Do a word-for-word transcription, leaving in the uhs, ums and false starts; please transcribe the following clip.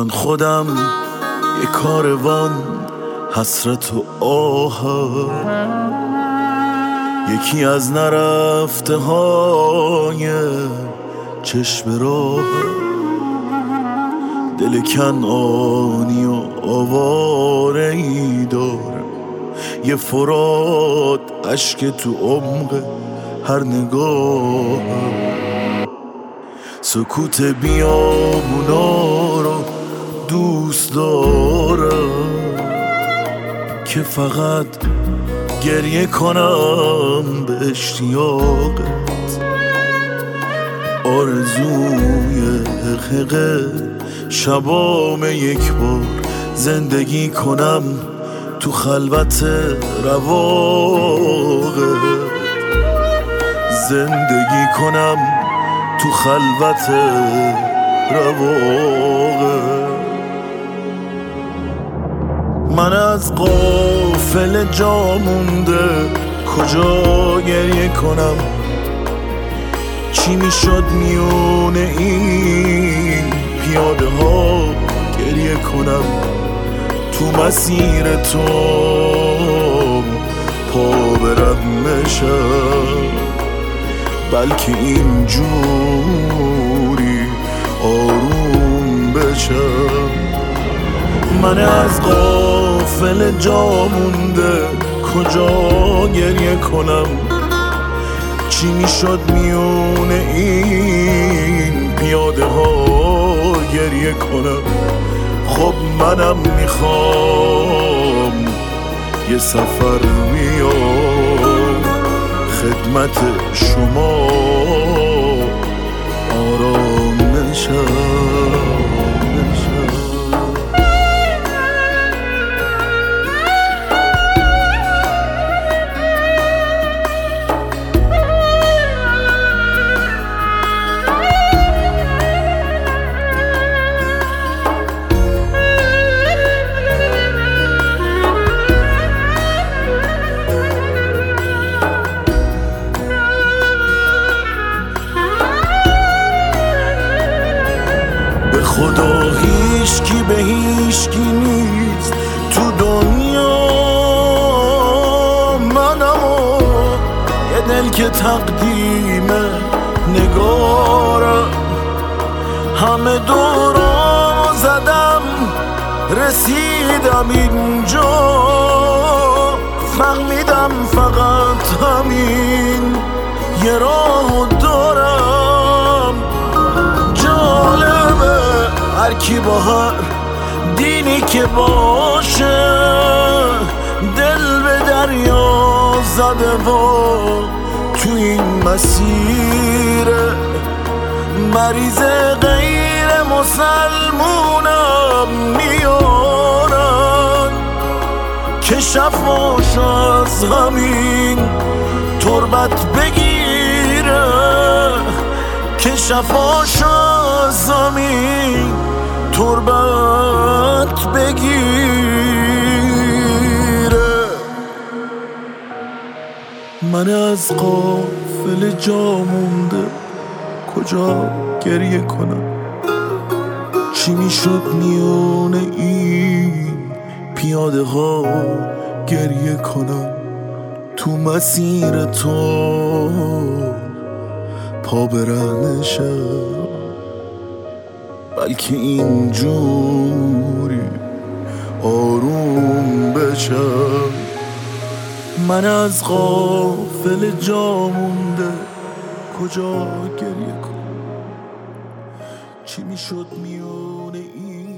من خودم یه کاروان حسرت و آهم، یکی از نرفته های چشم راهم، دل کنعانی و آواره ای دارم، یه فرات اشک تو عمق هر نگاهم، سکوت بیابونا رو دوست دارم که فقط گریه کنم به اشتیاقت، آرزوی حقیقه شبام یک بار زندگی کنم تو خلوت رواقت، زندگی کنم تو خلوت رواقت. من از غافل جا مونده کجا گریه کنم، چی میشد میونه این پیاده ها گریه کنم، تو مسیر تو پا برم نشم، بلکه اینجوری آروم بشم. من از غافل جا مونده کجا گریه کنم، چی میشد میونه این پیاده ها گریه کنم. خب منم میخوام یه سفر بیام خدمت شما آرام نشم. خدا هیچکی به هیچکی نیست تو دنیا، منم و یه دل که تقدیم نگارم، همه دورامو زدم رسیدم اینجا، فهمیدم فقط همین یه راهو دارم. جالبه هر کی با هر دینی که باشه دل به دریا زده و تو این مسیر مریض غیر مسلمونم میارن که شفاش از همین تربت بگیره، که شفاش از همین تربت بگیره. من از غافل جا مونده کجا گریه کنم، چی میشد میونه این پیاده ها گریه کنم، تو مسیر تو پا برنشم، بلکه اینجوری آروم بشم. من از غافل جا مونده کجا گریه کنم، چی میشد میونه این